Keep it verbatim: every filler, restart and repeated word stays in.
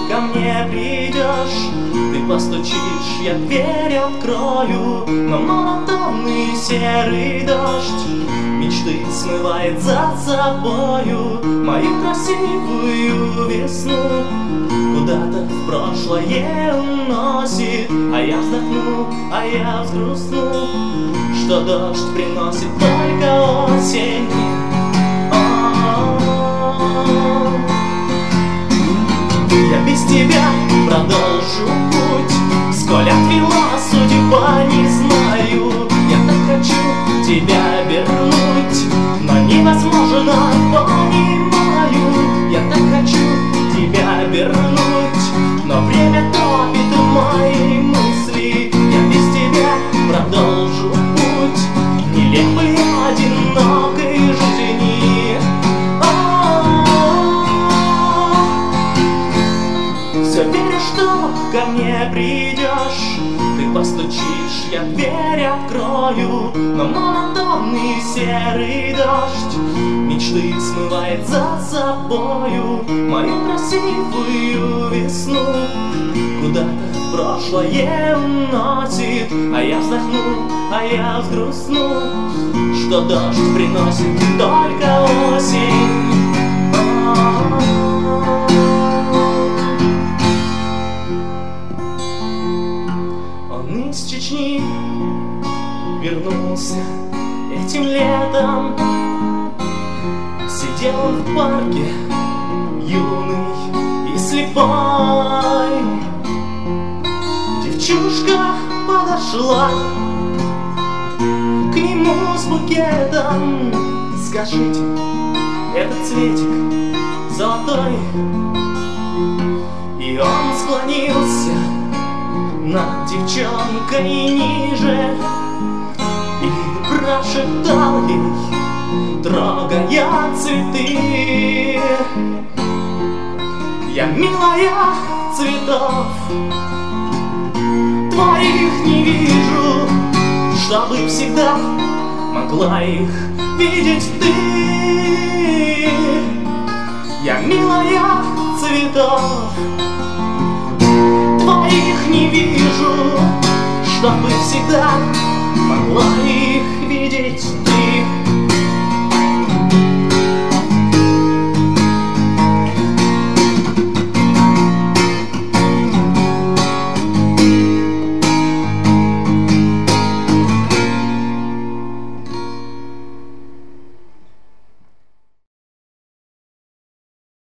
ко мне придешь, ты постучишь, я дверь открою, но монотонный серый дождь мечты смывает за собою мою красивую весну. Куда-то в прошлое уносит, а я вздохну, а я взгрустну, что дождь приносит только осень. Я без тебя продолжу путь, сколь отвела судьба, не знаю. Я так хочу тебя вернуть, но невозможно, понимаю. Я так хочу тебя вернуть, но время топит мои мысли. Я без тебя продолжу путь нелепой одинокой жизни. Все верю, что ко мне придешь, ты постучишь, я дверь открою, но монотонный серый дождь мечты смывает за собою мою красивую весну. Куда-то в прошлое уносит, а я вздохну, а я взгрустну, что дождь приносит только осень. Он из Чечни вернулся этим летом. Сидел он в парке, юный и слепой. Девчушка подошла к нему с букетом. Скажите, этот цветик золотой? И он склонился над девчонкой ниже и прошептал ей, трогая цветы: я, милая, цветов твоих не вижу, чтобы всегда могла их видеть ты. Я, милая, цветов твоих не вижу, чтобы всегда